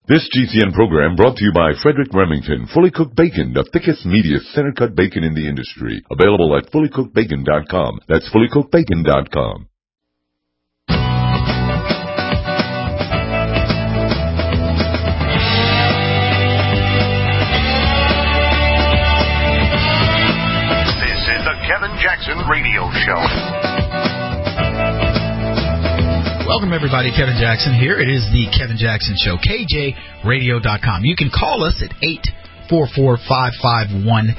This GCN program brought to you by Frederick Remington, Fully Cooked Bacon, the thickest, meatiest, center-cut bacon in the industry. Available at fullycookedbacon.com. That's fullycookedbacon.com. This is the Kevin Jackson Radio Show. Welcome, everybody. Kevin Jackson here. It is the Kevin Jackson Show, KJRadio.com. You can call us at 844-551-8255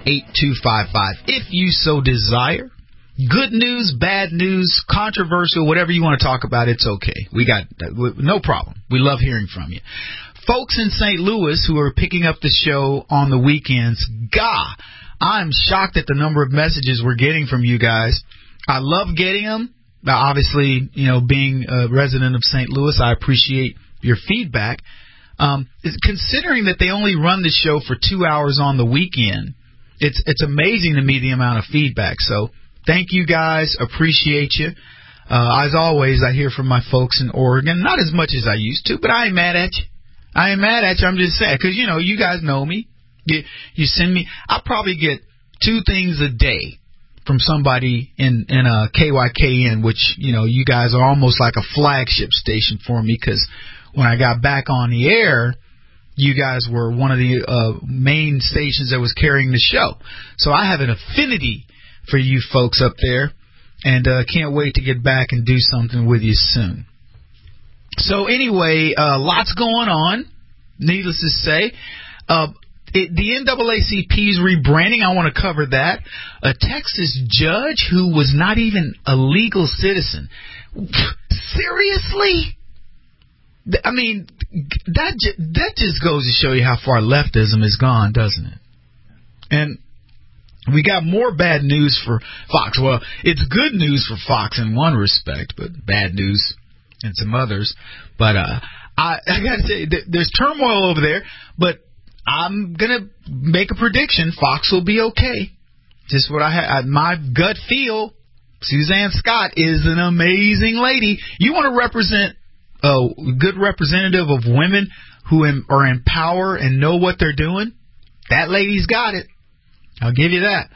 if you so desire. Good news, bad news, controversial, whatever you want to talk about, it's okay. We got no problem. We love hearing from you. Folks in St. Louis who are picking up the show on the weekends, I'm shocked at the number of messages we're getting from you guys. I love getting them. Obviously, being a resident of St. Louis, I appreciate your feedback. Considering that they only run the show for 2 hours on the weekend, it's amazing to me the amount of feedback. So thank you guys. Appreciate you. As always, I hear from my folks in Oregon. Not as much as I used to, but I ain't mad at you. I'm just saying, because, you guys know me. You send me. I probably get 2 things a day from somebody in a KYKN, which, you guys are almost like a flagship station for me, because when I got back on the air, you guys were one of the main stations that was carrying the show. So I have an affinity for you folks up there, and can't wait to get back and do something with you soon. So anyway, lots going on, needless to say. The NAACP's rebranding, I want to cover that. A Texas judge who was not even a legal citizen. Seriously? I mean, that just goes to show you how far leftism has gone, doesn't it? And we got more bad news for Fox. Well, it's good news for Fox in one respect, but bad news in some others. But I got to say, there's turmoil over there, but I'm going to make a prediction. Fox will be okay. Just what I had. My gut feel, Suzanne Scott is an amazing lady. You want to represent a good representative of women who are in power and know what they're doing? That lady's got it. I'll give you that.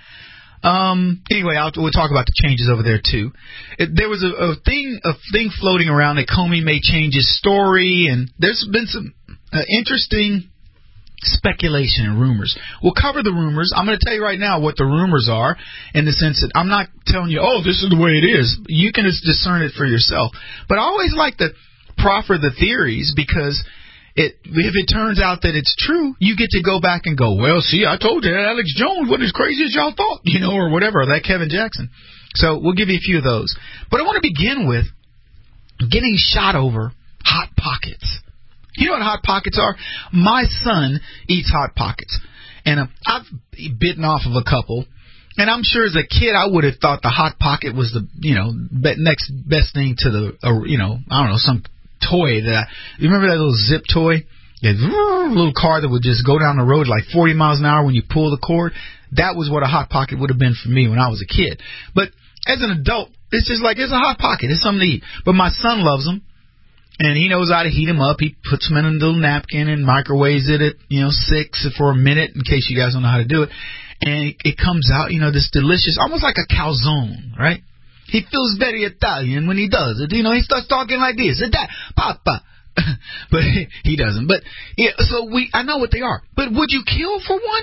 Anyway, we'll talk about the changes over there, too. There was a thing floating around that Comey may change his story, and there's been some interesting speculation and rumors. We'll cover the rumors. I'm going to tell you right now what the rumors are, in the sense that I'm not telling you, this is the way it is. You can just discern it for yourself. But I always like to proffer the theories, because if it turns out that it's true, you get to go back and go, well, see, I told you, Alex Jones wasn't as crazy as y'all thought, or whatever, that Kevin Jackson. So we'll give you a few of those. But I want to begin with getting shot over Hot Pockets. You know what Hot Pockets are? My son eats Hot Pockets, and I've bitten off of a couple. And I'm sure as a kid I would have thought the Hot Pocket was the next best thing to the I don't know, some toy that you remember that little zip toy, a little car that would just go down the road like 40 miles an hour when you pull the cord. That was what a Hot Pocket would have been for me when I was a kid. But as an adult, it's just like it's a Hot Pocket. It's something to eat. But my son loves them. And he knows how to heat them up. He puts them in a little napkin and microwaves it at, 6 for a minute, in case you guys don't know how to do it. And it comes out, this delicious, almost like a calzone, right? He feels very Italian when he does it. He starts talking like this, Papa. But he doesn't. But yeah, so I know what they are. But would you kill for one?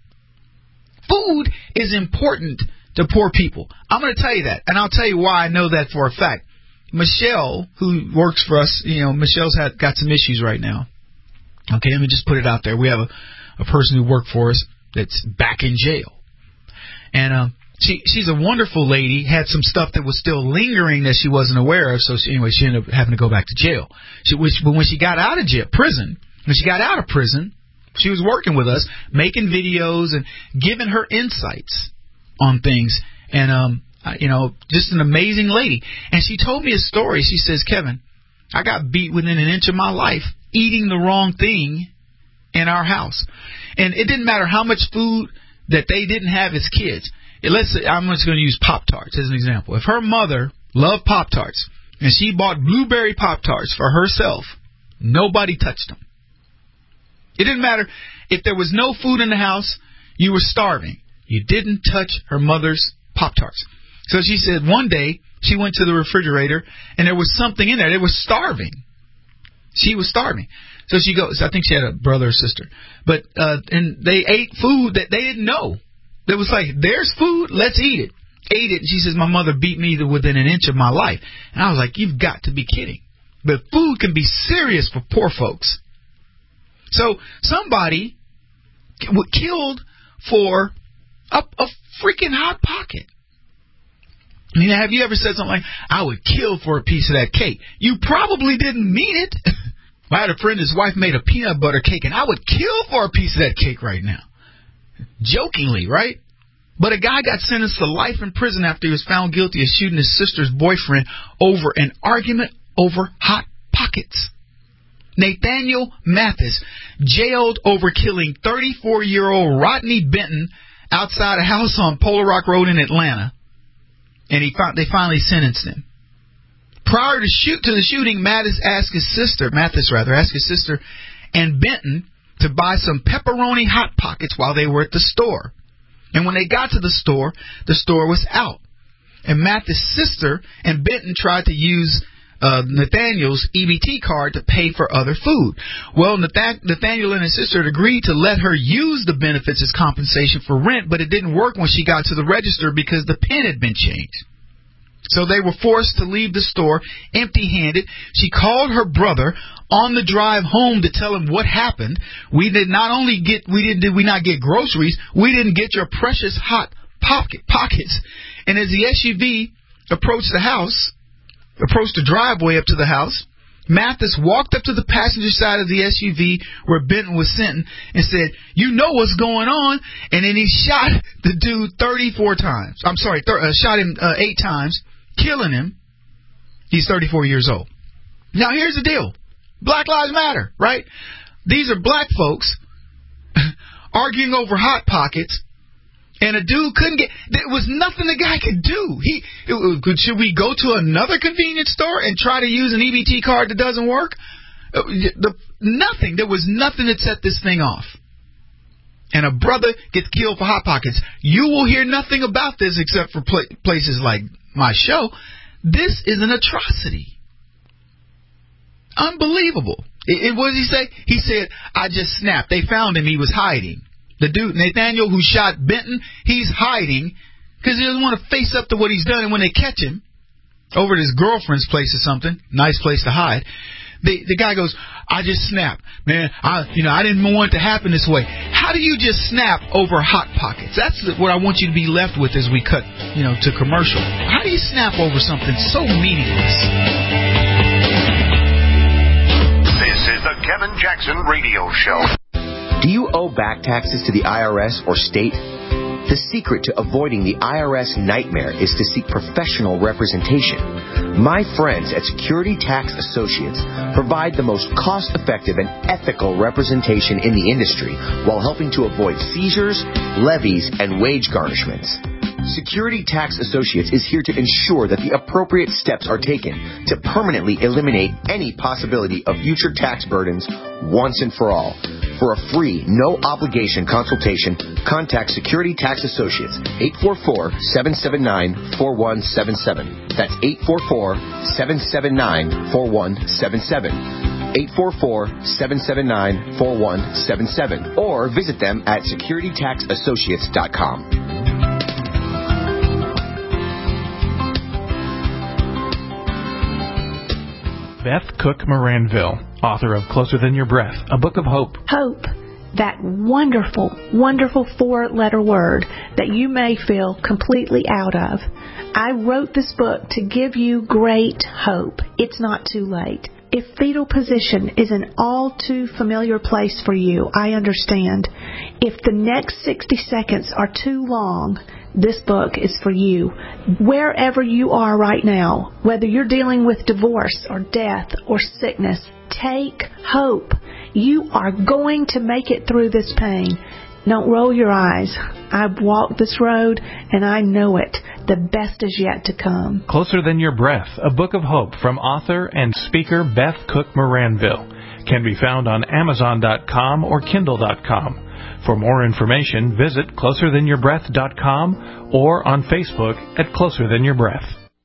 Food is important to poor people. I'm going to tell you that. And I'll tell you why I know that for a fact. Michelle, who works for us, Michelle's got some issues right now. Okay, let me just put it out there. We have a person who worked for us that's back in jail. And she's a wonderful lady, had some stuff that was still lingering that she wasn't aware of. So she ended up having to go back to jail. But when she got out of prison, she was working with us, making videos and giving her insights on things. And just an amazing lady. And she told me a story. She says, Kevin, I got beat within an inch of my life eating the wrong thing in our house. And it didn't matter how much food that they didn't have as kids. Let's say, I'm just going to use Pop-Tarts as an example. If her mother loved Pop-Tarts and she bought blueberry Pop-Tarts for herself, nobody touched them. It didn't matter if there was no food in the house, you were starving. You didn't touch her mother's Pop-Tarts. So she said one day she went to the refrigerator and there was something in there. It was starving. She was starving. So she goes, I think she had a brother or sister. But and they ate food that they didn't know. It was like, there's food, let's eat it. Ate it. And she says, my mother beat me to within an inch of my life. And I was like, you've got to be kidding. But food can be serious for poor folks. So somebody killed for a freaking Hot Pocket. I mean, have you ever said something like, I would kill for a piece of that cake? You probably didn't mean it. I had a friend, his wife made a peanut butter cake, and I would kill for a piece of that cake right now. Jokingly, right? But a guy got sentenced to life in prison after he was found guilty of shooting his sister's boyfriend over an argument over Hot Pockets. Nathaniel Mathis, jailed over killing 34-year-old Rodney Benton outside a house on Polar Rock Road in Atlanta. And they finally sentenced him. Prior to the shooting, Mathis asked his sister and Benton to buy some pepperoni Hot Pockets while they were at the store. And when they got to the store was out. And Mathis' sister and Benton tried to use Nathaniel's EBT card to pay for other food. Well, Nathaniel and his sister had agreed to let her use the benefits as compensation for rent, but it didn't work when she got to the register because the PIN had been changed. So they were forced to leave the store empty-handed. She called her brother on the drive home to tell him what happened. We did not get groceries, we didn't get your precious Hot Pockets. And as the SUV approached the driveway up to the house, Mathis walked up to the passenger side of the SUV where Benton was sitting and said, you know what's going on? And then he shot the dude 34 times. Shot him 8 times, killing him. He's 34 years old. Now, here's the deal. Black Lives Matter, right? These are black folks arguing over Hot Pockets. And a dude there was nothing the guy could do. Should we go to another convenience store and try to use an EBT card that doesn't work? Nothing. There was nothing that set this thing off. And a brother gets killed for Hot Pockets. You will hear nothing about this except for places like my show. This is an atrocity. Unbelievable. What did he say? He said, I just snapped. They found him. He was hiding. The dude, Nathaniel, who shot Benton, he's hiding because he doesn't want to face up to what he's done. And when they catch him over at his girlfriend's place or something, nice place to hide, the guy goes, I just snapped. Man, I didn't want it to happen this way. How do you just snap over Hot Pockets? That's what I want you to be left with as we cut, to commercial. How do you snap over something so meaningless? This is the Kevin Jackson Radio Show. Do you owe back taxes to the IRS or state? The secret to avoiding the IRS nightmare is to seek professional representation. My friends at Security Tax Associates provide the most cost-effective and ethical representation in the industry while helping to avoid seizures, levies, and wage garnishments. Security Tax Associates is here to ensure that the appropriate steps are taken to permanently eliminate any possibility of future tax burdens once and for all. For a free, no-obligation consultation, contact Security Tax Associates, 844-779-4177. That's 844-779-4177. 844-779-4177. Or visit them at securitytaxassociates.com. Beth Cook Moranville, author of Closer Than Your Breath, a book of hope. Hope, that wonderful, wonderful 4-letter word that you may feel completely out of. I wrote this book to give you great hope. It's not too late. If fetal position is an all too familiar place for you, I understand. If the next 60 seconds are too long, this book is for you. Wherever you are right now, whether you're dealing with divorce or death or sickness, take hope. You are going to make it through this pain. Don't roll your eyes. I've walked this road and I know it. The best is yet to come. Closer Than Your Breath, a book of hope from author and speaker Beth Cook Moranville. can be found on Amazon.com or Kindle.com. For more information, visit closerthanYourBreath.com or on Facebook at Closer Than Your Breath.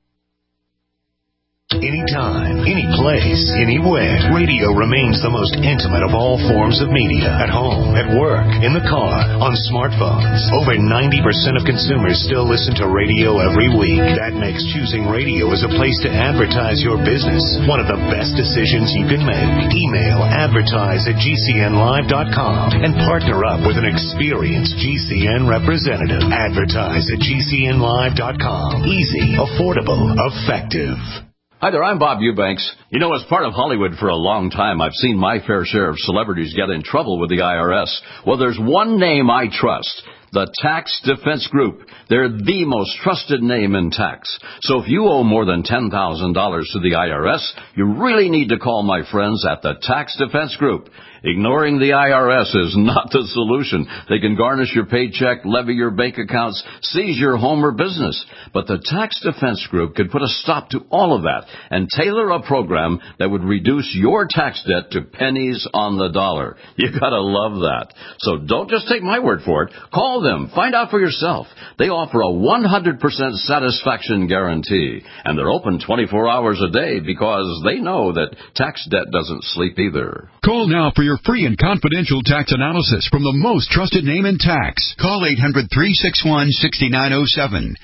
Anytime, any place, anywhere, radio remains the most intimate of all forms of media. At home, at work, in the car, on smartphones. Over 90% of consumers still listen to radio every week. That makes choosing radio as a place to advertise your business one of the best decisions you can make. Email advertise@gcnlive.com and partner up with an experienced GCN representative. Advertise@gcnlive.com. Easy, affordable, effective. Hi there, I'm Bob Eubanks. You know, as part of Hollywood for a long time, I've seen my fair share of celebrities get in trouble with the IRS. Well, there's one name I trust. The Tax Defense Group. They're the most trusted name in tax. So if you owe more than $10,000 to the IRS, you really need to call my friends at the Tax Defense Group. Ignoring the IRS is not the solution. They can garnish your paycheck, levy your bank accounts, seize your home or business. But the Tax Defense Group could put a stop to all of that and tailor a program that would reduce your tax debt to pennies on the dollar. You gotta love that. So don't just take my word for it. Call them. Find out for yourself. They offer a 100% satisfaction guarantee. And they're open 24 hours a day because they know that tax debt doesn't sleep either. Call now for your free and confidential tax analysis from the most trusted name in tax. Call 800-361-6907.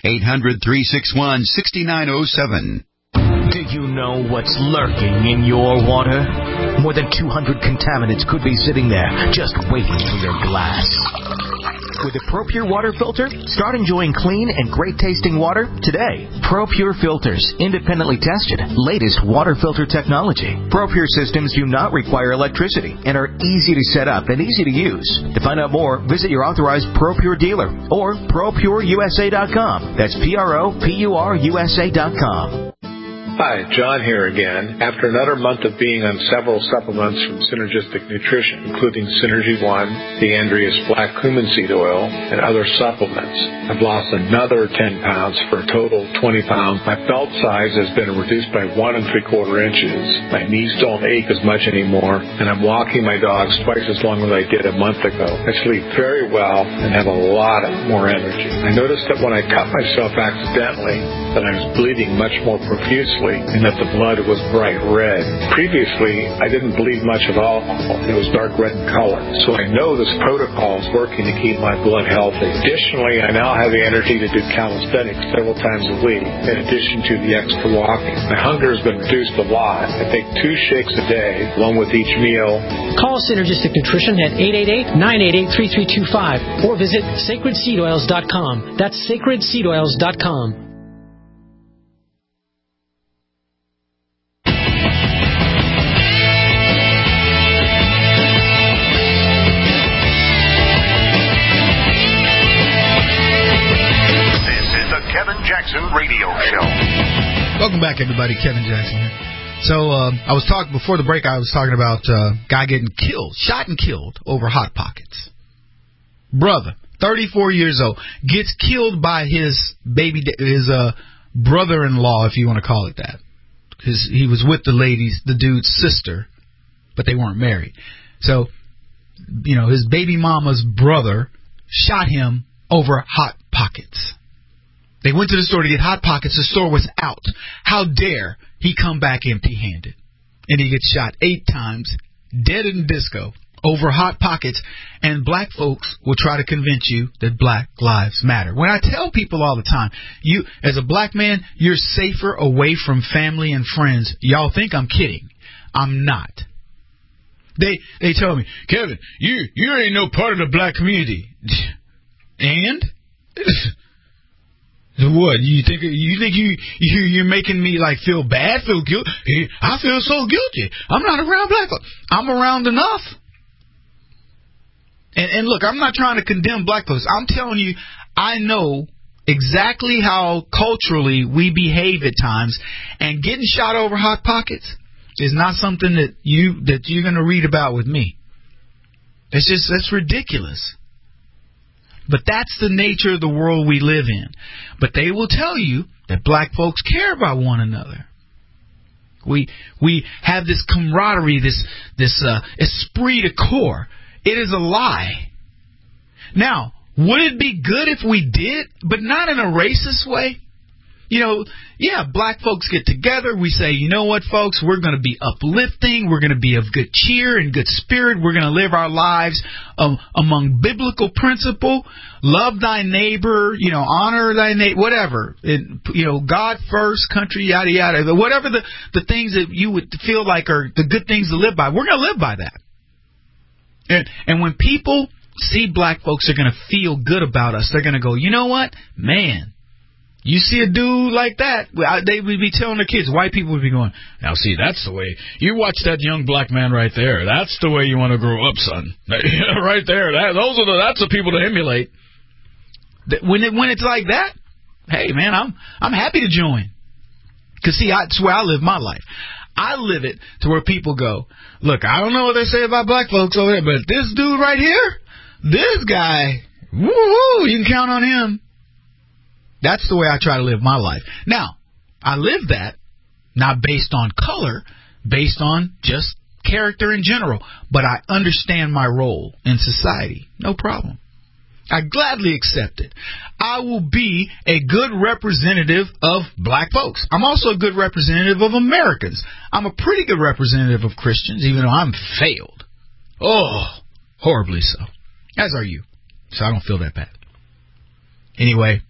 800-361-6907. Do you know what's lurking in your water? More than 200 contaminants could be sitting there, just waiting for your glass. With a ProPure water filter, start enjoying clean and great-tasting water today. ProPure filters, independently tested, latest water filter technology. ProPure systems do not require electricity and are easy to set up and easy to use. To find out more, visit your authorized ProPure dealer or ProPureUSA.com. That's ProPureUSA.com. Hi, John here again. After another month of being on several supplements from Synergistic Nutrition, including Synergy One, the Andreas Black Cumin Seed Oil, and other supplements, I've lost another 10 pounds for a total of 20 pounds. My belt size has been reduced by 1 3/4 inches. My knees don't ache as much anymore, and I'm walking my dogs twice as long as I did a month ago. I sleep very well and have a lot more energy. I noticed that when I cut myself accidentally, that I was bleeding much more profusely, and that the blood was bright red. Previously, I didn't bleed much at all. It was dark red in color. So I know this protocol is working to keep my blood healthy. Additionally, I now have the energy to do calisthenics several times a week, in addition to the extra walking. My hunger has been reduced a lot. I take 2 shakes a day, along with each meal. Call Synergistic Nutrition at 888-988-3325 or visit sacredseedoils.com. That's sacredseedoils.com. Radio Show. Welcome back, everybody. Kevin Jackson here. So I was talking before the break. I was talking about guy getting killed, shot and killed over Hot Pockets. Brother, 34 years old, gets killed by his brother-in-law, if you want to call it that. He was with the dude's sister, but they weren't married. So, you know, his baby mama's brother shot him over Hot Pockets. They went to the store to get Hot Pockets. The store was out. How dare he come back empty-handed? And he gets shot 8 times, dead in disco, over Hot Pockets. And black folks will try to convince you that Black Lives Matter. When I tell people all the time, you, as a black man, you're safer away from family and friends. Y'all think I'm kidding. I'm not. They tell me, Kevin, you ain't no part of the black community. And? What, you think you're making me like feel bad, feel guilty? I feel so guilty. I'm not around black folks. I'm around enough. And look, I'm not trying to condemn black folks. I'm telling you, I know exactly how culturally we behave at times, and getting shot over Hot Pockets is not something that you're going to read about with me. That's ridiculous. But that's the nature of the world we live in. But they will tell you that black folks care about one another. We have this camaraderie, this esprit de corps. It is a lie. Now, would it be good if we did, but not in a racist way? Black folks get together. We say, you know what, folks, we're going to be uplifting. We're going to be of good cheer and good spirit. We're going to live our lives among biblical principle. Love thy neighbor, honor thy neighbor, whatever. God first, country, yada, yada. Whatever the things that you would feel like are the good things to live by, we're going to live by that. And when people see black folks are going to feel good about us, they're going to go, you know what, man. You see a dude like that, they would be telling their kids, white people would be going, now see, that's the way, you watch that young black man right there, that's the way you want to grow up, son. Right there, that's the people to emulate. When it's like that, hey man, I'm happy to join. Because see, that's where I live my life. I live it to where people go, look, I don't know what they say about black folks over there, but this dude right here, this guy, woo, you can count on him. That's the way I try to live my life. Now, I live that not based on color, based on just character in general. But I understand my role in society. No problem. I gladly accept it. I will be a good representative of black folks. I'm also a good representative of Americans. I'm a pretty good representative of Christians, even though I'm failed. Oh, horribly so. As are you. So I don't feel that bad. Anyway.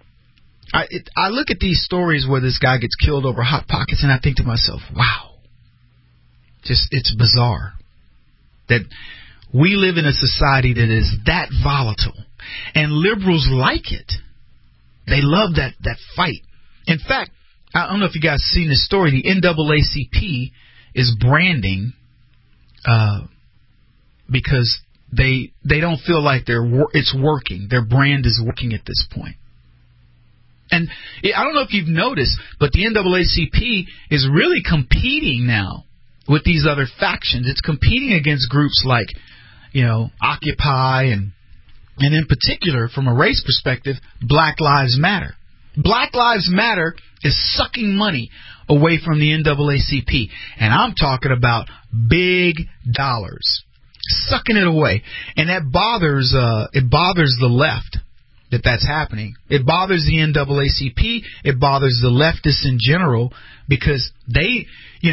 I look at these stories where this guy gets killed over Hot Pockets, and I think to myself, wow, it's bizarre that we live in a society that is that volatile, and liberals like it. They love that fight. In fact, I don't know if you guys seen this story. The NAACP is branding because they don't feel like it's working. Their brand is working at this point. And I don't know if you've noticed, but the NAACP is really competing now with these other factions. It's competing against groups like, Occupy and in particular, from a race perspective, Black Lives Matter. Black Lives Matter is sucking money away from the NAACP. And I'm talking about big dollars. Sucking it away. And that bothers the left. That's happening. It bothers the NAACP. It bothers the leftists in general because the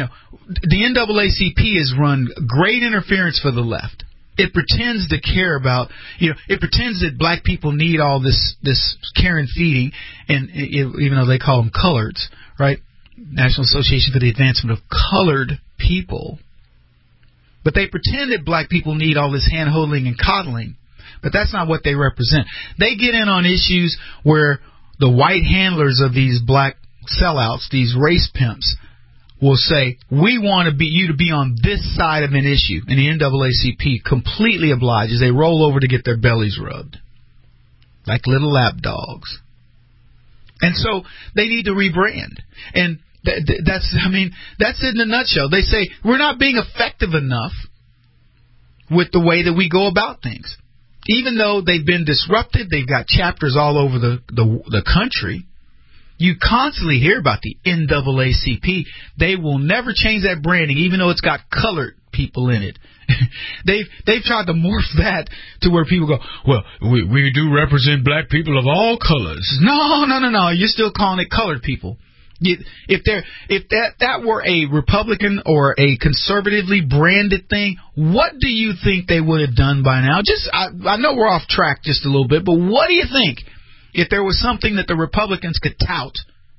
NAACP has run great interference for the left. It pretends to care about, it pretends that black people need all this care and feeding, and even though they call them coloreds, right? National Association for the Advancement of Colored People. But they pretend that black people need all this hand-holding and coddling. But that's not what they represent. They get in on issues where the white handlers of these black sellouts, these race pimps, will say, we want you to be on this side of an issue. And the NAACP completely obliges. They roll over to get their bellies rubbed. Like little lap dogs. And so they need to rebrand. And that's it in a nutshell. They say, we're not being effective enough with the way that we go about things. Even though they've been disrupted, they've got chapters all over the country. You constantly hear about the NAACP. They will never change that branding, even though it's got colored people in it. They've tried to morph that to where people go, well, we do represent black people of all colors. No. You're still calling it colored people. If that were a Republican or a conservatively branded thing, what do you think they would have done by now? I know we're off track just a little bit, but what do you think if there was something that the Republicans could tout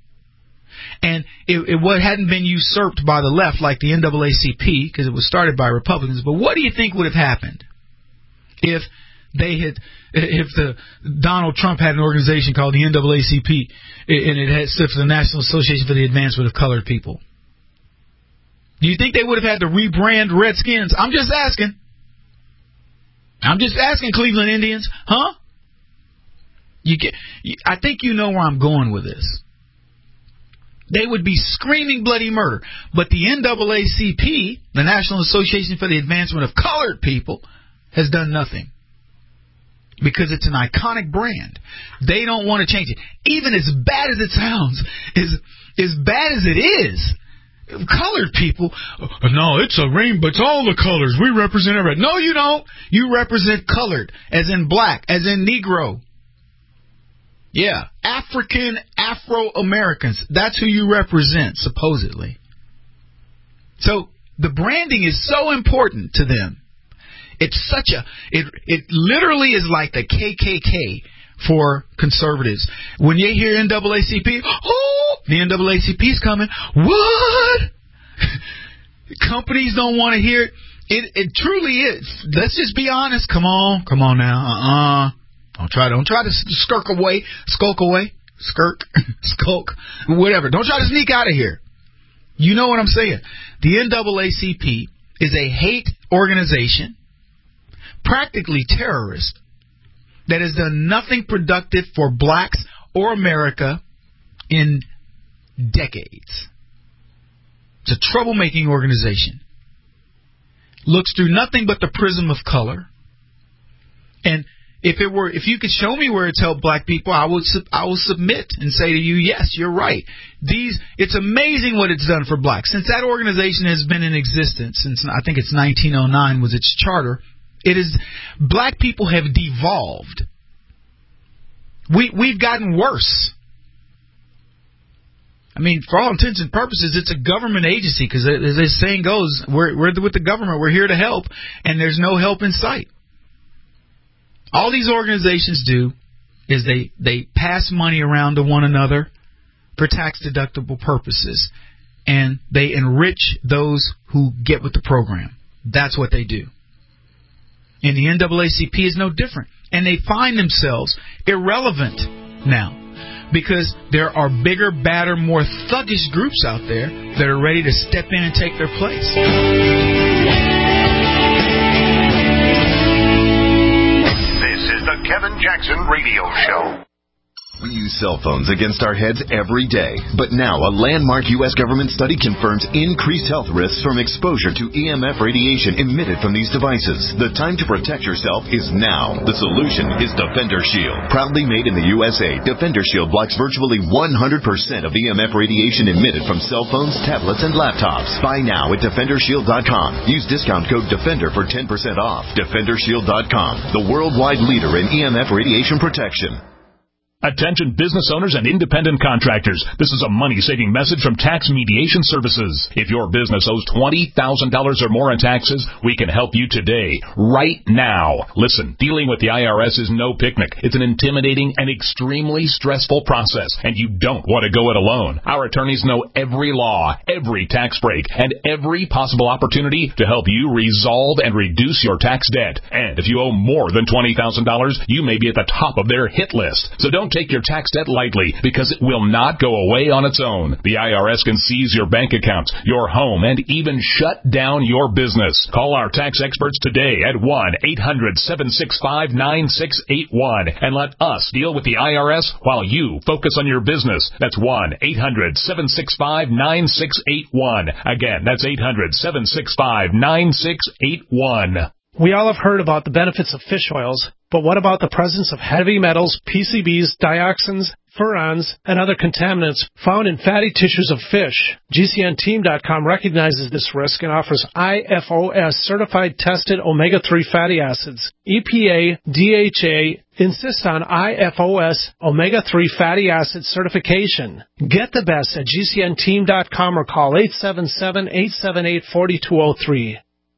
and it hadn't been usurped by the left like the NAACP because it was started by Republicans? But what do you think would have happened if Donald Trump had an organization called the NAACP and it stood for the National Association for the Advancement of Colored People? Do you think they would have had to rebrand Redskins? I'm just asking, Cleveland Indians, huh? I think you know where I'm going with this. They would be screaming bloody murder. But the NAACP, the National Association for the Advancement of Colored People, has done nothing. Because it's an iconic brand. They don't want to change it. Even as bad as it sounds, as bad as it is, colored people, no, it's a rainbow. It's all the colors. We represent everybody. No, you don't. You represent colored, as in black, as in Negro. Yeah, African, Afro-Americans. That's who you represent, supposedly. So the branding is so important to them. It's such a, it literally is like the KKK for conservatives. When you hear NAACP, oh, the NAACP's coming. What? Companies don't want to hear it. It truly is. Let's just be honest. Come on now. Don't try to skulk away, whatever. Don't try to sneak out of here. You know what I'm saying. The NAACP is a hate organization, practically terrorist, that has done nothing productive for blacks or America in decades. It's a troublemaking organization. Looks through nothing but the prism of color. And if you could show me where it's helped black people, I will submit and say to you, yes, you're right. It's amazing what it's done for blacks. Since that organization has been in existence since, I think it's 1909 was its charter, black people have devolved. We've gotten worse. I mean, for all intents and purposes, it's a government agency because, as the saying goes, we're with the government. We're here to help, and there's no help in sight. All these organizations do is they pass money around to one another for tax-deductible purposes, and they enrich those who get with the program. That's what they do. And the NAACP is no different. And they find themselves irrelevant now because there are bigger, badder, more thuggish groups out there that are ready to step in and take their place. This is the Kevin Jackson Radio Show. We use cell phones against our heads every day. But now a landmark U.S. government study confirms increased health risks from exposure to EMF radiation emitted from these devices. The time to protect yourself is now. The solution is Defender Shield. Proudly made in the USA, Defender Shield blocks virtually 100% of EMF radiation emitted from cell phones, tablets, and laptops. Buy now at DefenderShield.com. Use discount code DEFENDER for 10% off. DefenderShield.com, the worldwide leader in EMF radiation protection. Attention business owners and independent contractors. This is a money-saving message from Tax Mediation Services. If your business owes $20,000 or more in taxes, we can help you today, right now. Listen, dealing with the IRS is no picnic. It's an intimidating and extremely stressful process, and you don't want to go it alone. Our attorneys know every law, every tax break, and every possible opportunity to help you resolve and reduce your tax debt. And if you owe more than $20,000, you may be at the top of their hit list. So don't take your tax debt lightly, because it will not go away on its own. The IRS can seize your bank accounts, your home, and even shut down your business. Call our tax experts today at 1-800-765-9681 and let us deal with the IRS while you focus on your business. That's 1-800-765-9681. Again, that's 800-765-9681. We all have heard about the benefits of fish oils, but what about the presence of heavy metals, PCBs, dioxins, furans, and other contaminants found in fatty tissues of fish? GCNteam.com recognizes this risk and offers IFOS certified tested omega-3 fatty acids. EPA, DHA insist on IFOS omega-3 fatty acid certification. Get the best at GCNteam.com or call 877-878-4203.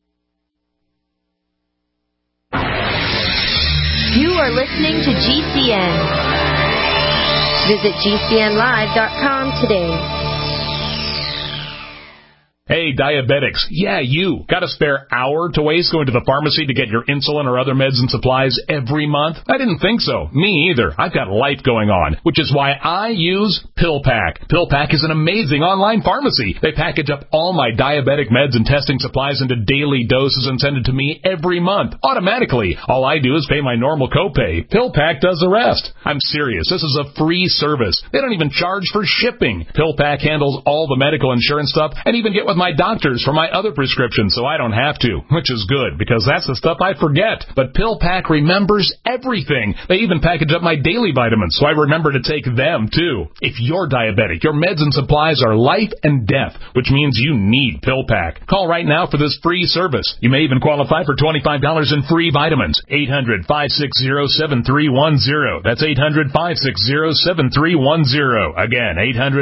You are listening to GCN. Visit GCNlive.com today. Hey, diabetics. Yeah, you. Got a spare hour to waste going to the pharmacy to get your insulin or other meds and supplies every month? I didn't think so. Me either. I've got life going on, which is why I use PillPack. PillPack is an amazing online pharmacy. They package up all my diabetic meds and testing supplies into daily doses and send it to me every month, automatically. All I do is pay my normal copay. PillPack does the rest. I'm serious. This is a free service. They don't even charge for shipping. PillPack handles all the medical insurance stuff and even get with my doctors for my other prescriptions so I don't have to, which is good because that's the stuff I forget. But PillPack remembers everything. They even package up my daily vitamins so I remember to take them too. If you're diabetic, your meds and supplies are life and death, which means you need PillPack. Call right now for this free service. You may even qualify for $25 in free vitamins. 800-560-7310. That's 800-560-7310. Again,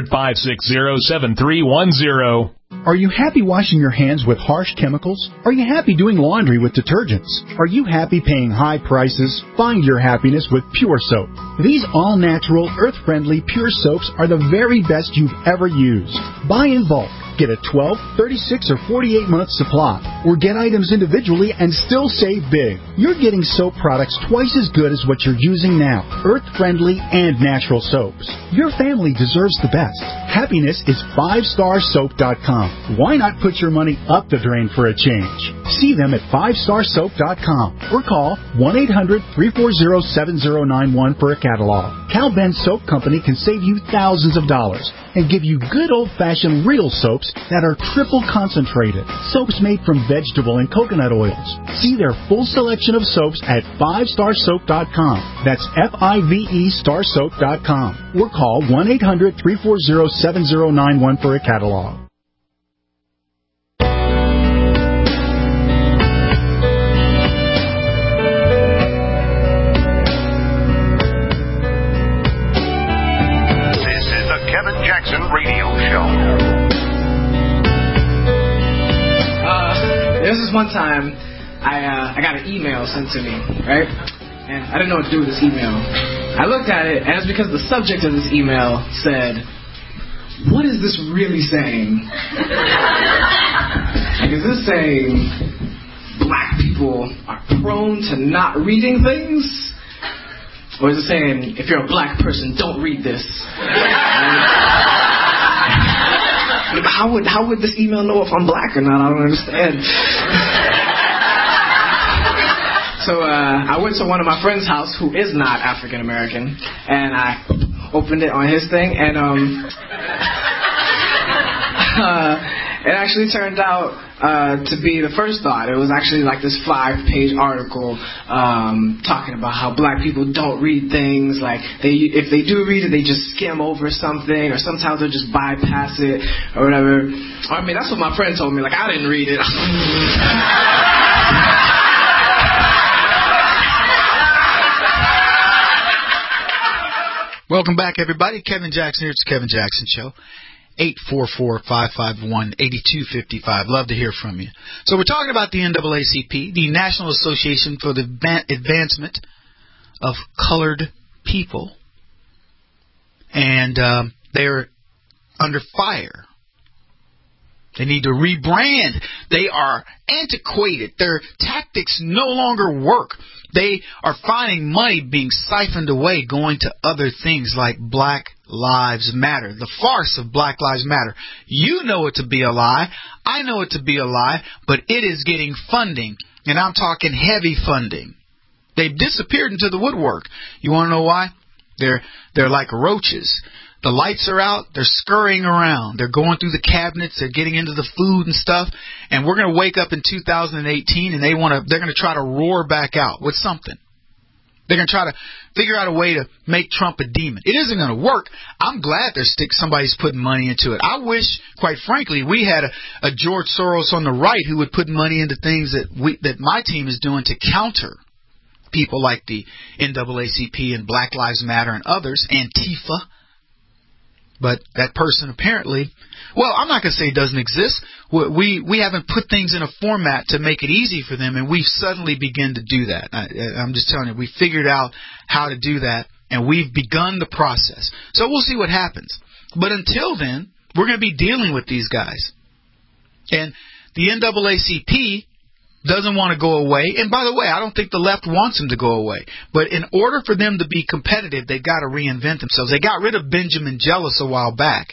800-560-7310. Are you happy washing your hands with harsh chemicals? Are you happy doing laundry with detergents? Are you happy paying high prices? Find your happiness with Pure Soap. These all-natural, earth-friendly Pure Soaps are the very best you've ever used. Buy in bulk. Get a 12, 36, or 48-month supply, or get items individually and still save big. You're getting soap products twice as good as what you're using now, earth-friendly and natural soaps. Your family deserves the best. Happiness is 5starsoap.com. Why not put your money up the drain for a change? See them at 5starsoap.com or call 1-800-340-7091 for a catalog. Cal Ben Soap Company can save you thousands of dollars and give you good old-fashioned real soaps that are triple concentrated. Soaps made from vegetable and coconut oils. See their full selection of soaps at 5starsoap.com. That's F-I-V-E starsoap.com. Or call 1-800-340-7091 for a catalog. This is one time I got an email sent to me, right? And I didn't know what to do with this email. I looked at it, and it's because the subject of this email said, "What is this really saying?" Like, is this saying black people are prone to not reading things? Or is it saying, if you're a black person, don't read this? How would this email know if I'm black or not? I don't understand. So I went to one of my friend's house who is not African American, and I opened it on his thing, and it actually turned out to be the first thought. It was actually like this 5-page article talking about how black people don't read things. Like, if they do read it, they just skim over something, or sometimes they'll just bypass it, or whatever. I mean, that's what my friend told me. Like, I didn't read it. Welcome back, everybody. Kevin Jackson here. It's the Kevin Jackson Show. 844-551-8255. Love to hear from you. So we're talking about the NAACP, the National Association for the Advancement of Colored People. And they're under fire. They need to rebrand. They are antiquated. Their tactics no longer work. They are finding money being siphoned away, going to other things like Black Lives Matter, the farce of Black Lives Matter. You know it to be a lie. I know it to be a lie, but it is getting funding, and I'm talking heavy funding. They've disappeared into the woodwork. You want to know why? They're like roaches. The lights are out. They're scurrying around. They're going through the cabinets. They're getting into the food and stuff. And we're going to wake up in 2018, and they're going to try to roar back out with something. They're going to try to figure out a way to make Trump a demon. It isn't going to work. I'm glad somebody's putting money into it. I wish, quite frankly, we had a George Soros on the right who would put money into things that my team is doing to counter people like the NAACP and Black Lives Matter and others, Antifa. But that person apparently, well, I'm not going to say it doesn't exist. We haven't put things in a format to make it easy for them, and we've suddenly begun to do that. I'm just telling you, we figured out how to do that, and we've begun the process. So we'll see what happens. But until then, we're going to be dealing with these guys. And the NAACP doesn't want to go away. And by the way, I don't think the left wants them to go away. But in order for them to be competitive, they've got to reinvent themselves. They got rid of Benjamin Jealous a while back.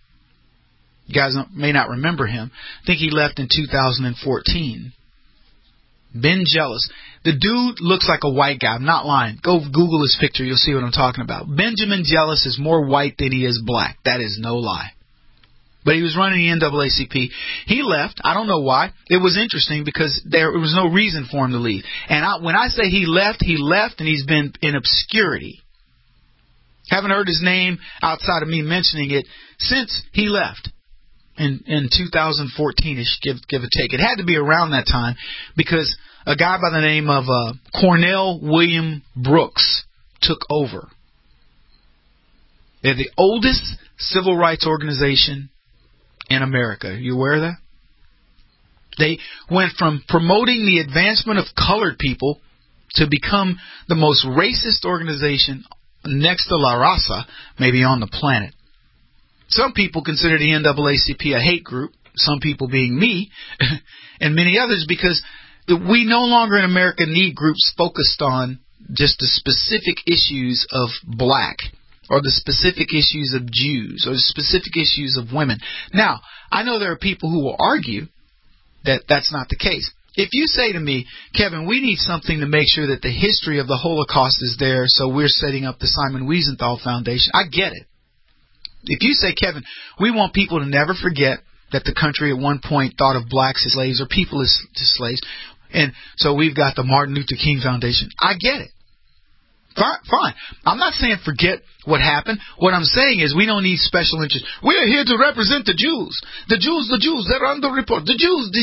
You guys may not remember him. I think he left in 2014. Ben Jealous. The dude looks like a white guy. I'm not lying. Go Google his picture. You'll see what I'm talking about. Benjamin Jealous is more white than he is black. That is no lie. But he was running the NAACP. He left. I don't know why. It was interesting because there was no reason for him to leave. And when I say he left, and he's been in obscurity. Haven't heard his name outside of me mentioning it since he left in 2014-ish, give or take. It had to be around that time because a guy by the name of Cornell William Brooks took over. They're the oldest civil rights organization in America. Are you aware of that? They went from promoting the advancement of colored people to become the most racist organization next to La Raza, maybe on the planet. Some people consider the NAACP a hate group, some people being me, and many others, because we no longer in America need groups focused on just the specific issues of black, or the specific issues of Jews, or the specific issues of women. Now, I know there are people who will argue that that's not the case. If you say to me, Kevin, we need something to make sure that the history of the Holocaust is there, so we're setting up the Simon Wiesenthal Foundation, I get it. If you say, Kevin, we want people to never forget that the country at one point thought of blacks as slaves or people as slaves, and so we've got the Martin Luther King Foundation, I get it. Fine. I'm not saying forget what happened. What I'm saying is we don't need special interests. We're here to represent the Jews. The Jews, they're underreported. The Jews,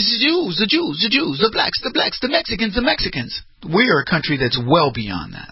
the blacks, the Mexicans. We're a country that's well beyond that.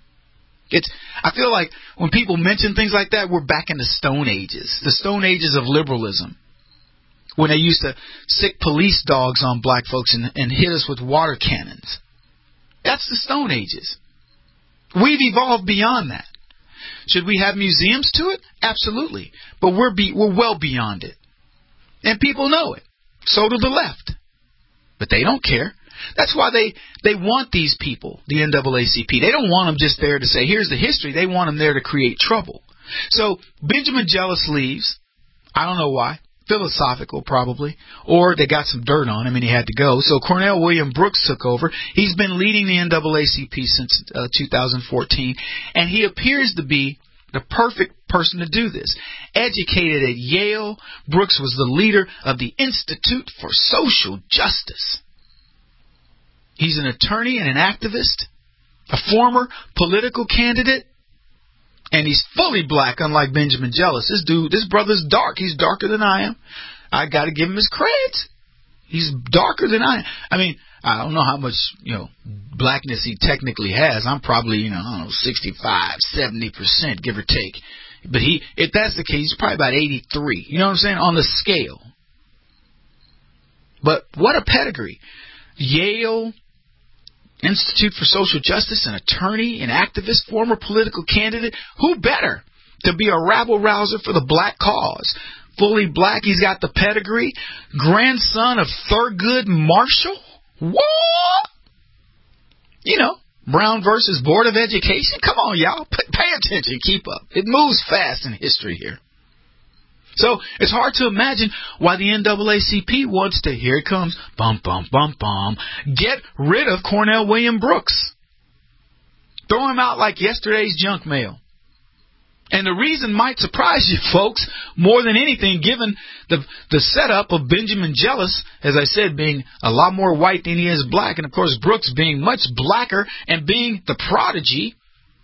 I feel like when people mention things like that, we're back in the Stone Ages. The Stone Ages of liberalism. When they used to sick police dogs on black folks and hit us with water cannons. That's the Stone Ages. We've evolved beyond that. Should we have museums to it? Absolutely. But we're well beyond it. And people know it. So do the left. But they don't care. That's why they want these people, the NAACP. They don't want them just there to say, here's the history. They want them there to create trouble. So Benjamin Jealous leaves. I don't know why. Philosophical, probably. Or they got some dirt on him and he had to go. So Cornell William Brooks took over. He's been leading the NAACP since 2014. And he appears to be the perfect person to do this. Educated at Yale, Brooks was the leader of the Institute for Social Justice. He's an attorney and an activist, a former political candidate, and he's fully black, unlike Benjamin Jealous. This brother's dark. He's darker than I am. I got to give him his credit. He's darker than I am. I mean, I don't know how much, blackness he technically has. I'm probably, 65, 70%, give or take. But if that's the case, he's probably about 83. You know what I'm saying? On the scale. But what a pedigree. Yale Institute for Social Justice, an attorney, an activist, former political candidate. Who better to be a rabble-rouser for the black cause? Fully black, he's got the pedigree. Grandson of Thurgood Marshall? What? Brown versus Board of Education? Come on, y'all. Pay attention. Keep up. It moves fast in history here. So it's hard to imagine why the NAACP wants to, here it comes, bum, bum, bum, bum, get rid of Cornell William Brooks. Throw him out like yesterday's junk mail. And the reason might surprise you folks more than anything, given the setup of Benjamin Jealous, as I said, being a lot more white than he is black, and of course Brooks being much blacker and being the progeny,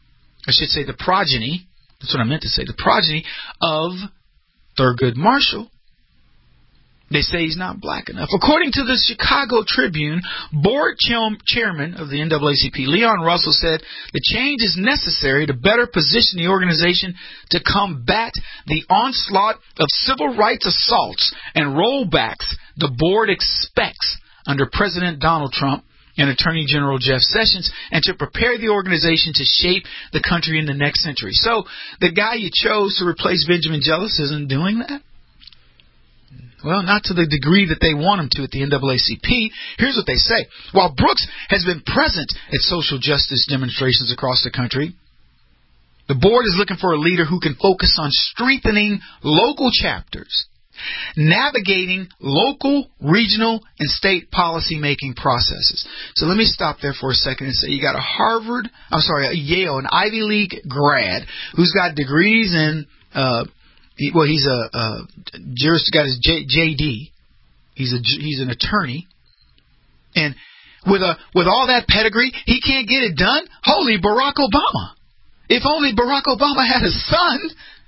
that's what I meant to say, the progeny of Thurgood Marshall. They say he's not black enough. According to the Chicago Tribune, board chairman of the NAACP, Leon Russell, said the change is necessary to better position the organization to combat the onslaught of civil rights assaults and rollbacks the board expects under President Donald Trump and Attorney General Jeff Sessions, and to prepare the organization to shape the country in the next century. So the guy you chose to replace Benjamin Jealous isn't doing that? Well, not to the degree that they want him to at the NAACP. Here's what they say. While Brooks has been present at social justice demonstrations across the country, the board is looking for a leader who can focus on strengthening local chapters, navigating local, regional, and state policy-making processes. So let me stop there for a second and say you got a Yale, an Ivy League grad who's got degrees in he's a jurist, got his JD. He's an attorney, and with all that pedigree, he can't get it done. Holy Barack Obama! If only Barack Obama had a son.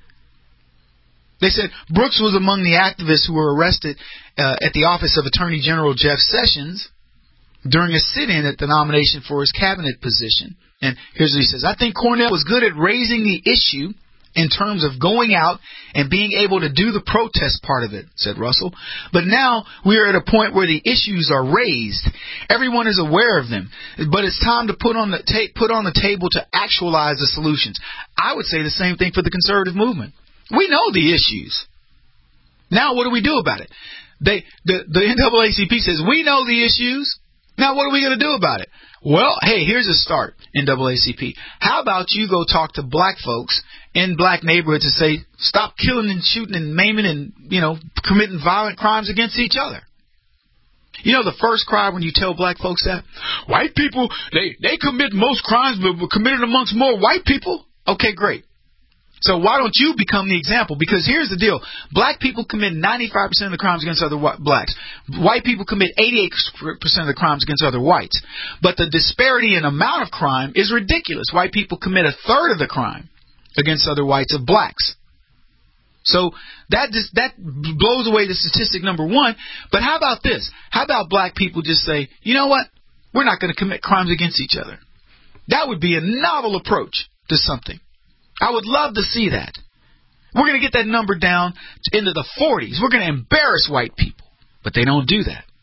They said Brooks was among the activists who were arrested at the office of Attorney General Jeff Sessions during a sit-in at the nomination for his cabinet position. And here's what he says. I think Cornell was good at raising the issue in terms of going out and being able to do the protest part of it, said Russell. But now we are at a point where the issues are raised. Everyone is aware of them. But it's time to put on the table to actualize the solutions. I would say the same thing for the conservative movement. We know the issues. Now what do we do about it? The NAACP says, we know the issues. Now what are we going to do about it? Well, hey, here's a start, NAACP. How about you go talk to black folks in black neighborhoods and say, stop killing and shooting and maiming and, committing violent crimes against each other. You know the first cry when you tell black folks that? White people, they commit most crimes, but were committed amongst more white people? Okay, great. So why don't you become the example? Because here's the deal. Black people commit 95% of the crimes against other blacks. White people commit 88% of the crimes against other whites. But the disparity in amount of crime is ridiculous. White people commit a third of the crime against other whites of blacks. So that blows away the statistic number one. But how about this? How about black people just say, you know what? We're not going to commit crimes against each other. That would be a novel approach to something. I would love to see that. We're going to get that number down into the 40s. We're going to embarrass white people. But they don't do that.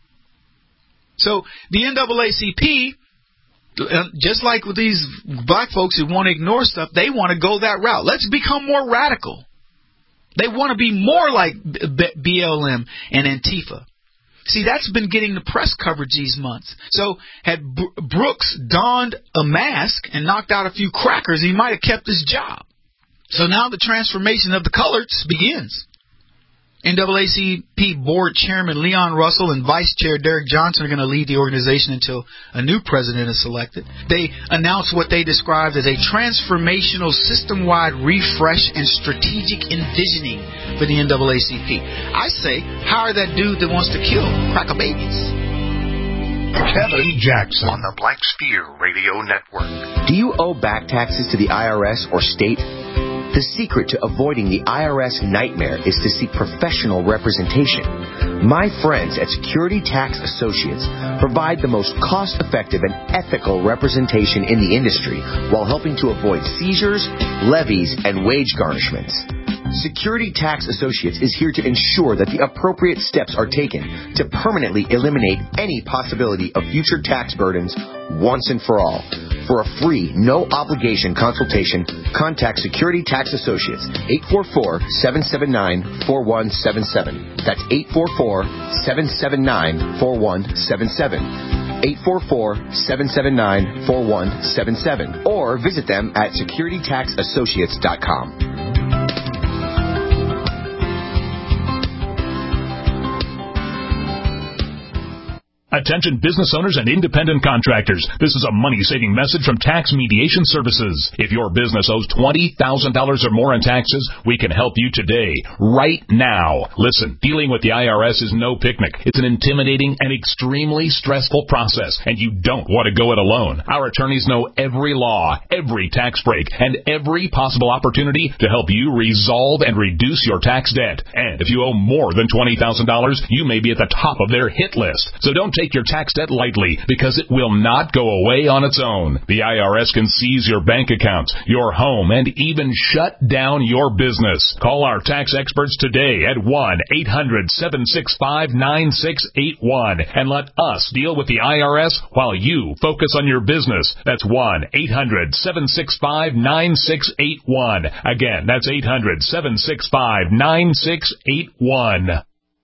So the NAACP, just like with these black folks who want to ignore stuff, they want to go that route. Let's become more radical. They want to be more like BLM and Antifa. See, that's been getting the press coverage these months. So had Brooks donned a mask and knocked out a few crackers, he might have kept his job. So now the transformation of the colors begins. NAACP Board Chairman Leon Russell and Vice Chair Derek Johnson are going to lead the organization until a new president is selected. They announced what they described as a transformational system-wide refresh and strategic envisioning for the NAACP. I say, hire that dude that wants to kill cracker babies. Kevin Jackson on the Black Sphere Radio Network. Do you owe back taxes to the IRS or state? The secret to avoiding the IRS nightmare is to seek professional representation. My friends at Security Tax Associates provide the most cost-effective and ethical representation in the industry while helping to avoid seizures, levies, and wage garnishments. Security Tax Associates is here to ensure that the appropriate steps are taken to permanently eliminate any possibility of future tax burdens once and for all. For a free, no-obligation consultation, contact Security Tax Associates, 844-779-4177. That's 844-779-4177. 844-779-4177. Or visit them at securitytaxassociates.com. Attention business owners and independent contractors. This is a money-saving message from Tax Mediation Services. If your business owes $20,000 or more in taxes, we can help you today, right now. Listen, dealing with the IRS is no picnic. It's an intimidating and extremely stressful process, and you don't want to go it alone. Our attorneys know every law, every tax break, and every possible opportunity to help you resolve and reduce your tax debt. And if you owe more than $20,000, you may be at the top of their hit list. So don't take your tax debt lightly, because it will not go away on its own. The IRS can seize your bank accounts, your home, and even shut down your business. Call our tax experts today at 1-800-765-9681 and let us deal with the IRS while you focus on your business. That's 1-800-765-9681. Again, that's 800-765-9681.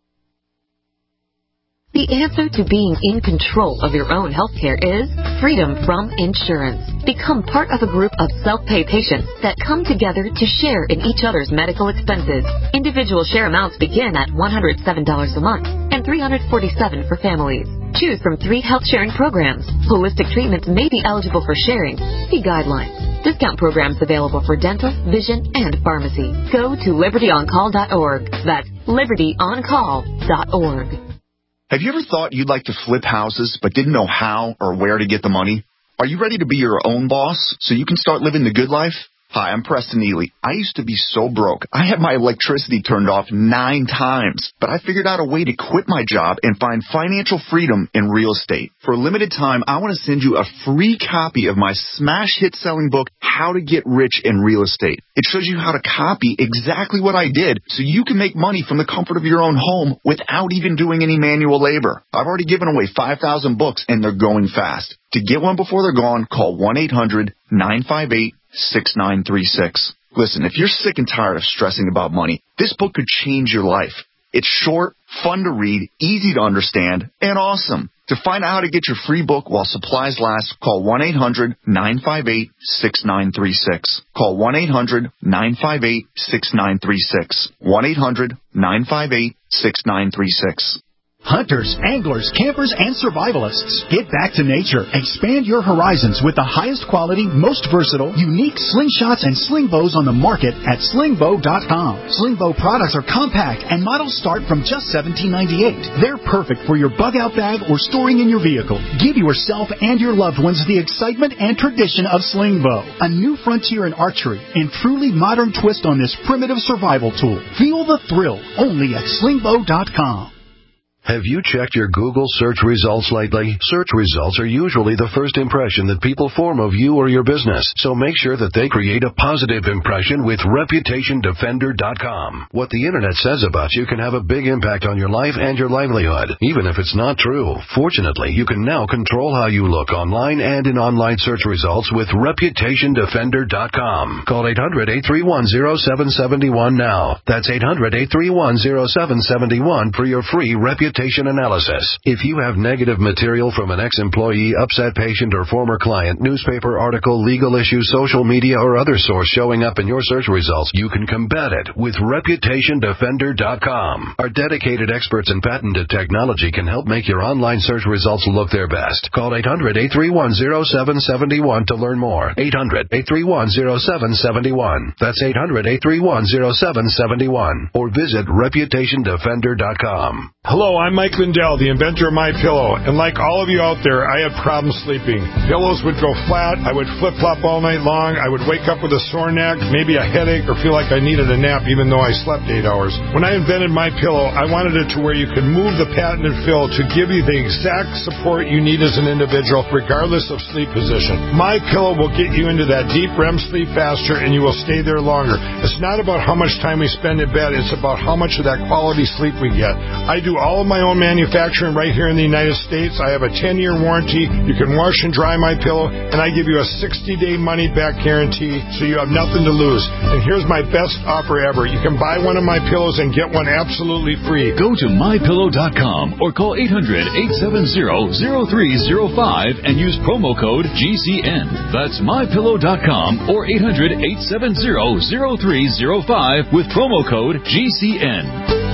The answer to being in control of your own healthcare is freedom from insurance. Become part of a group of self-pay patients that come together to share in each other's medical expenses. Individual share amounts begin at $107 a month and $347 for families. Choose from 3 health sharing programs. Holistic treatments may be eligible for sharing. See guidelines. Discount programs available for dental, vision, and pharmacy. Go to libertyoncall.org. That's libertyoncall.org. Have you ever thought you'd like to flip houses but didn't know how or where to get the money? Are you ready to be your own boss so you can start living the good life? Hi, I'm Preston Ely. I used to be so broke. I had my electricity turned off 9 times, but I figured out a way to quit my job and find financial freedom in real estate. For a limited time, I want to send you a free copy of my smash hit selling book, How to Get Rich in Real Estate. It shows you how to copy exactly what I did so you can make money from the comfort of your own home without even doing any manual labor. I've already given away 5,000 books and they're going fast. To get one before they're gone, call 1-800-958-6936. Listen, if you're sick and tired of stressing about money, this book could change your life. It's short, fun to read, easy to understand, and awesome. To find out how to get your free book while supplies last, call 1-800-958-6936. Call 1-800-958-6936. 1-800-958-6936. Hunters, anglers, campers, and survivalists. Get back to nature. Expand your horizons with the highest quality, most versatile, unique slingshots and sling bows on the market at slingbow.com. Sling bow products are compact and models start from just $17.98. They're perfect for your bug-out bag or storing in your vehicle. Give yourself and your loved ones the excitement and tradition of sling bow, a new frontier in archery and truly modern twist on this primitive survival tool. Feel the thrill only at slingbow.com. Have you checked your Google search results lately? Search results are usually the first impression that people form of you or your business, so make sure that they create a positive impression with ReputationDefender.com. What the Internet says about you can have a big impact on your life and your livelihood, even if it's not true. Fortunately, you can now control how you look online and in online search results with ReputationDefender.com. Call 800-831-0771 now. That's 800-831-0771 for your free reputation analysis. If you have negative material from an ex-employee, upset patient, or former client, newspaper article, legal issue, social media, or other source showing up in your search results, you can combat it with ReputationDefender.com. Our dedicated experts in patented technology can help make your online search results look their best. Call 800-831-0771 to learn more. 800-831-0771. That's 800-831-0771. Or visit ReputationDefender.com. Hello, I'm Mike Lindell, the inventor of MyPillow, and like all of you out there, I had problems sleeping. Pillows would go flat, I would flip-flop all night long, I would wake up with a sore neck, maybe a headache, or feel like I needed a nap even though I slept 8 hours. When I invented MyPillow, I wanted it to where you could move the patented fill to give you the exact support you need as an individual, regardless of sleep position. MyPillow will get you into that deep REM sleep faster, and you will stay there longer. It's not about how much time we spend in bed, it's about how much of that quality sleep we get. I do all of my own manufacturing right here in the United States. I have a 10-year warranty. You can wash and dry MyPillow, and I give you a 60-day money-back guarantee, so you have nothing to lose. And here's my best offer ever. You can buy one of my pillows and get one absolutely free. Go to MyPillow.com or call 800-870-0305 and use promo code GCN. That's MyPillow.com or 800-870-0305 with promo code GCN.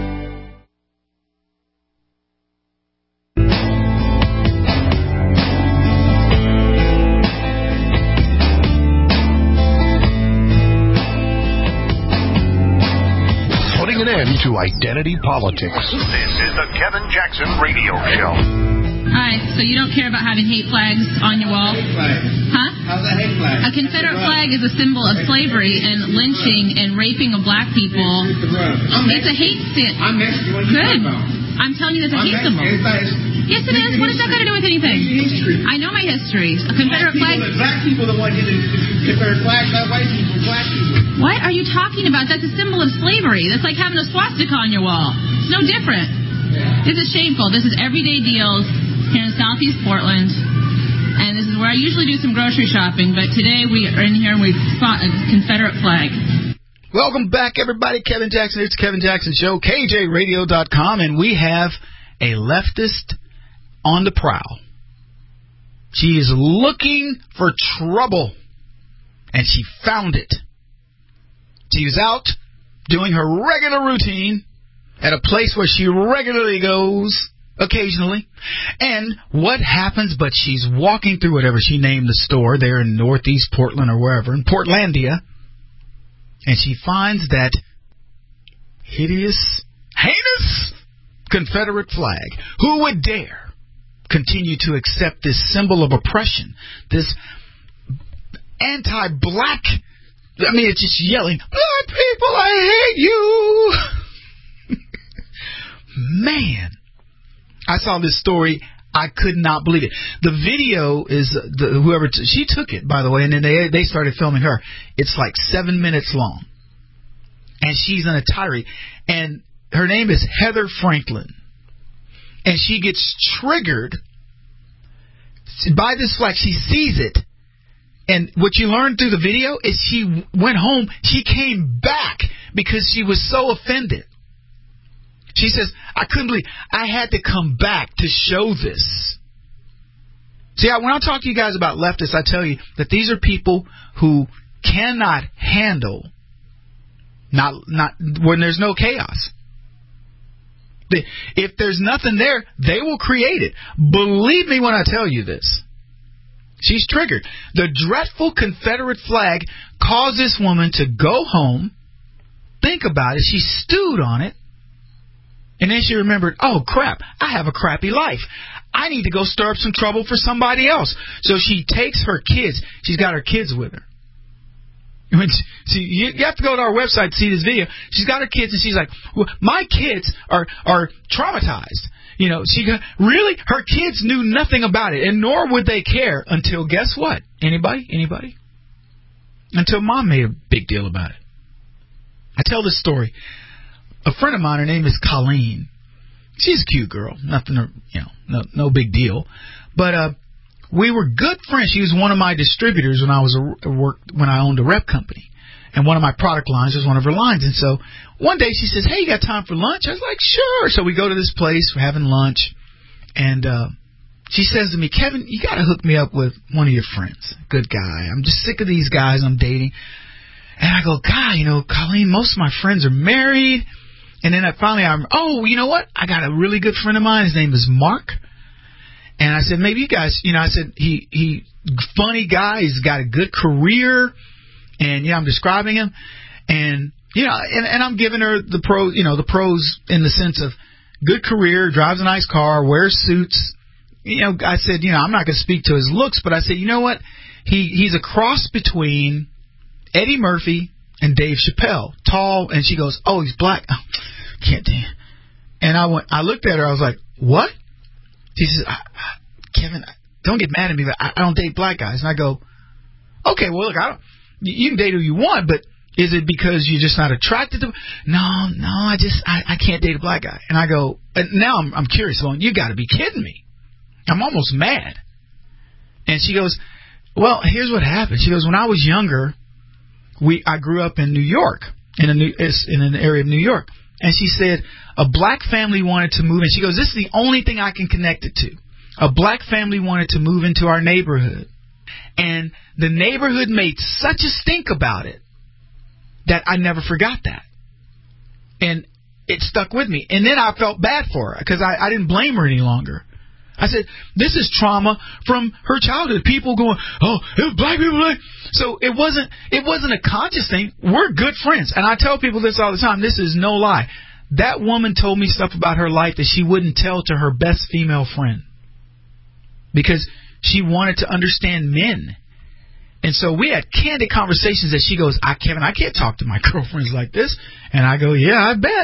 To identity politics. This is the Kevin Jackson Radio Show. Alright, so you don't care about having hate flags on your wall? Huh? How's that hate flag? A Confederate flag is a symbol of slavery and lynching and raping of black people. It's a hate sin. I'm Mexican. Good. I'm telling you that's a hate symbol. Yes, it is. What has that got to do with anything? I know my history. A Confederate flag. Black people are the ones using Confederate flags, not white people, black people. What are you talking about? That's a symbol of slavery. That's like having a swastika on your wall. It's no different. Yeah. This is shameful. This is Everyday Deals here in Southeast Portland. And this is where I usually do some grocery shopping. But today we are in here and we fought a Confederate flag. Welcome back, everybody. Kevin Jackson. It's Kevin Jackson Show, KJRadio.com. And we have a leftist on the prowl. She is looking for trouble. And she found it. She was out doing her regular routine at a place where she regularly goes occasionally. And what happens, but she's walking through whatever she named the store there in Northeast Portland or wherever, in Portlandia, and she finds that hideous, heinous Confederate flag. Who would dare continue to accept this symbol of oppression, this anti-black, I mean, it's just yelling, black people, I hate you. Man, I saw this story. I could not believe it. The video is, she took it, by the way, and then they started filming her. It's like 7 minutes long. And she's in a tirade. And her name is Heather Franklin. And she gets triggered by this flag. She sees it. And what you learn through the video is she went home. She came back because she was so offended. She says, I couldn't believe I had to come back to show this. See, when I talk to you guys about leftists, I tell you that these are people who cannot handle not when there's no chaos. If there's nothing there, they will create it. Believe me when I tell you this. She's triggered. The dreadful Confederate flag caused this woman to go home, think about it. She stewed on it. And then she remembered, oh, crap, I have a crappy life. I need to go stir up some trouble for somebody else. So she takes her kids. She's got her kids with her. See, you have to go to our website to see this video. She's got her kids, and she's like, well, my kids are traumatized. You know, her kids knew nothing about it, and nor would they care until, guess what? Anybody? Until Mom made a big deal about it. I tell this story. A friend of mine, her name is Colleen. She's a cute girl. Nothing, no big deal. But we were good friends. She was one of my distributors when I owned a rep company, and one of my product lines was one of her lines. And so one day she says, "Hey, you got time for lunch?" I was like, "Sure." So we go to this place. We're having lunch, and she says to me, "Kevin, you got to hook me up with one of your friends. Good guy. I'm just sick of these guys I'm dating." And I go, "God, Colleen, most of my friends are married." And then you know what? I got a really good friend of mine. His name is Mark. And I said, maybe you guys, I said, he funny guy. He's got a good career. And, I'm describing him. And, and I'm giving her the pros in the sense of good career, drives a nice car, wears suits. I said, I'm not going to speak to his looks, but I said, you know what? He's a cross between Eddie Murphy and Dave Chappelle. Tall. And she goes, oh, he's black. Oh, can't do. And I looked at her. I was like, what? She says, Kevin, don't get mad at me, but I don't date black guys. And I go, okay, well, look, you can date who you want, but is it because you're just not attracted to? No, I can't date a black guy. And I go, and now I'm curious. Well, you got to be kidding me. I'm almost mad. And she goes, well, here's what happened. She goes, when I was younger, I grew up in New York, in an area of New York. And she said, a black family wanted to move in. She goes, this is the only thing I can connect it to. A black family wanted to move into our neighborhood. And the neighborhood made such a stink about it that I never forgot that. And it stuck with me. And then I felt bad for her because I didn't blame her any longer. I said, this is trauma from her childhood. People going, oh, it was black people. So it wasn't a conscious thing. We're good friends. And I tell people this all the time. This is no lie. That woman told me stuff about her life that she wouldn't tell to her best female friend because she wanted to understand men. And so we had candid conversations that she goes, Kevin, I can't talk to my girlfriends like this. And I go, yeah, I bet.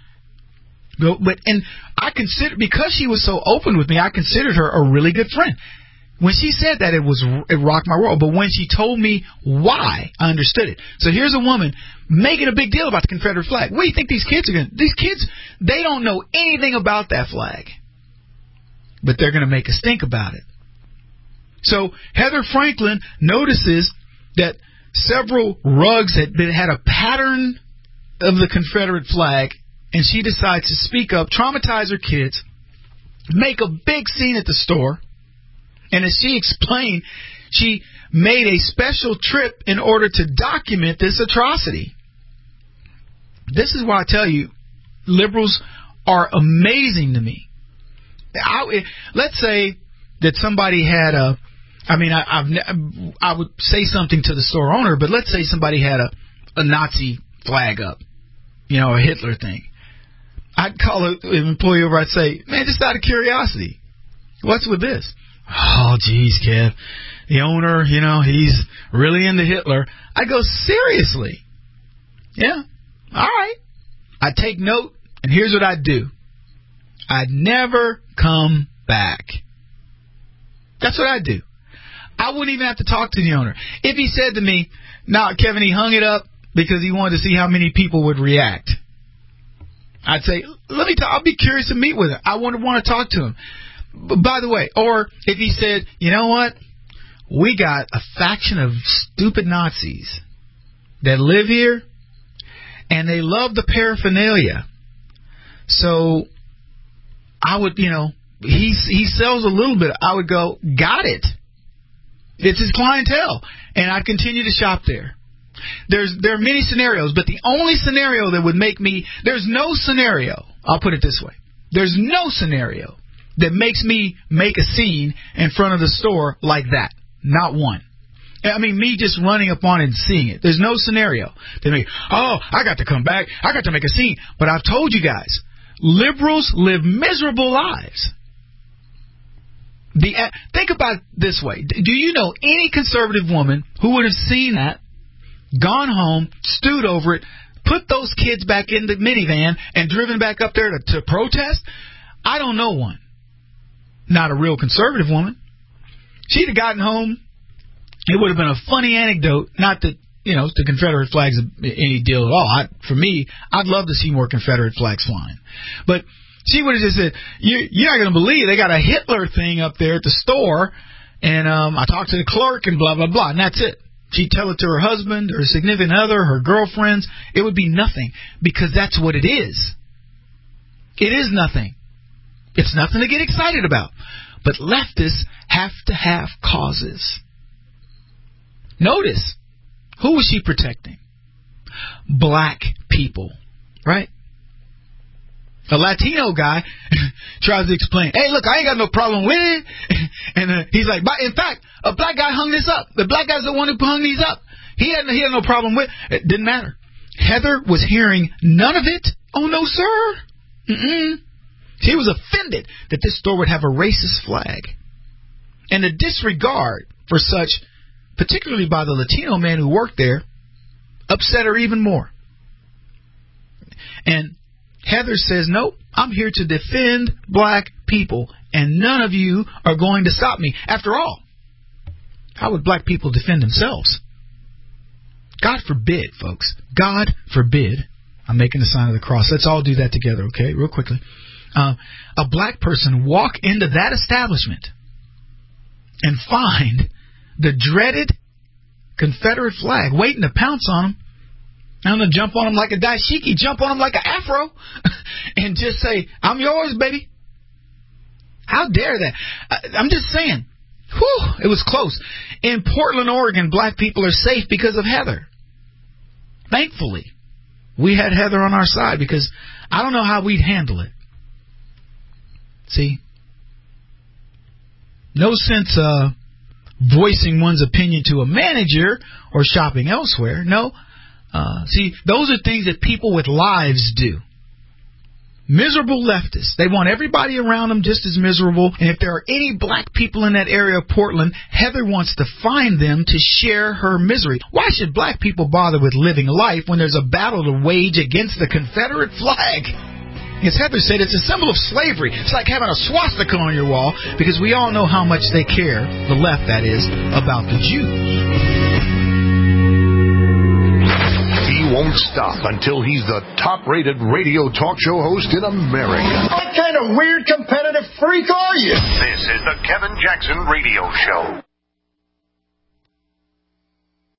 And I consider, because she was so open with me, I considered her a really good friend. When she said that, it rocked my world. But when she told me why, I understood it. So here's a woman making a big deal about the Confederate flag. What do you think these kids are going to do? These kids, they don't know anything about that flag. But they're going to make a stink about it. So Heather Franklin notices that several rugs had a pattern of the Confederate flag, and she decides to speak up, traumatize her kids, make a big scene at the store. And as she explained, she made a special trip in order to document this atrocity. This is why I tell you, liberals are amazing to me. let's say that somebody had I would say something to the store owner, but let's say somebody had a Nazi flag up, a Hitler thing. I'd call an employee over. I'd say, man, just out of curiosity, what's with this? Oh, geez, Kev, the owner, he's really into Hitler. I go, seriously? Yeah, all right. I take note, and here's what I'd do. I'd never come back. That's what I'd do. I wouldn't even have to talk to the owner. If he said to me, "Nah, Kevin, he hung it up because he wanted to see how many people would react," I'd say, I'll be curious to meet with him. I want to talk to him. By the way, or if he said, "You know what? We got a faction of stupid Nazis that live here, and they love the paraphernalia. So I would, he sells a little bit." I would go, got it. It's his clientele, and I'd continue to shop there. There are many scenarios, but the only scenario that would make me, there's no scenario, I'll put it this way, there's no scenario that makes me make a scene in front of the store like that. Not one. I mean, me just running up on it and seeing it. There's no scenario that make, I got to come back, I got to make a scene. But I've told you guys, liberals live miserable lives. Think about it this way. Do you know any conservative woman who would have seen that, gone home, stewed over it, put those kids back in the minivan, and driven back up there to protest? I don't know one. Not a real conservative woman. She'd have gotten home. It would have been a funny anecdote. Not that, the Confederate flag's any deal at all. For me, I'd love to see more Confederate flags flying. But she would have just said, "You're not going to believe they got a Hitler thing up there at the store, and I talked to the clerk and blah, blah, blah," and that's it. She'd tell it to her husband, her significant other, her girlfriends. It would be nothing, because that's what it is. It is nothing. It's nothing to get excited about. But leftists have to have causes. Notice, who was she protecting? Black people, right? A Latino guy tries to explain, "Hey, look, I ain't got no problem with it." And he's like, "In fact, a black guy hung this up. The black guy's the one who hung these up. He had no problem with it." It didn't matter. Heather was hearing none of it. Oh, no, sir. She was offended that this store would have a racist flag. And the disregard for such, particularly by the Latino man who worked there, upset her even more. And Heather says, "Nope, I'm here to defend black people, and none of you are going to stop me." After all, how would black people defend themselves? God forbid, folks. God forbid. I'm making the sign of the cross. Let's all do that together, okay? Real quickly. A black person walk into that establishment and find the dreaded Confederate flag waiting to pounce on them. I'm going to jump on them like a dashiki, jump on them like an afro, and just say, "I'm yours, baby." How dare that? I'm just saying, it was close. In Portland, Oregon, black people are safe because of Heather. Thankfully, we had Heather on our side, because I don't know how we'd handle it. See? No sense voicing one's opinion to a manager or shopping elsewhere. No. See, those are things that people with lives do. Miserable leftists. They want everybody around them just as miserable. And if there are any black people in that area of Portland, Heather wants to find them to share her misery. Why should black people bother with living life when there's a battle to wage against the Confederate flag? As Heather said, it's a symbol of slavery. It's like having a swastika on your wall, because we all know how much they care, the left that is, about the Jews. He won't stop until he's the top-rated radio talk show host in America. What kind of weird competitive freak are you? This is the Kevin Jackson Radio Show.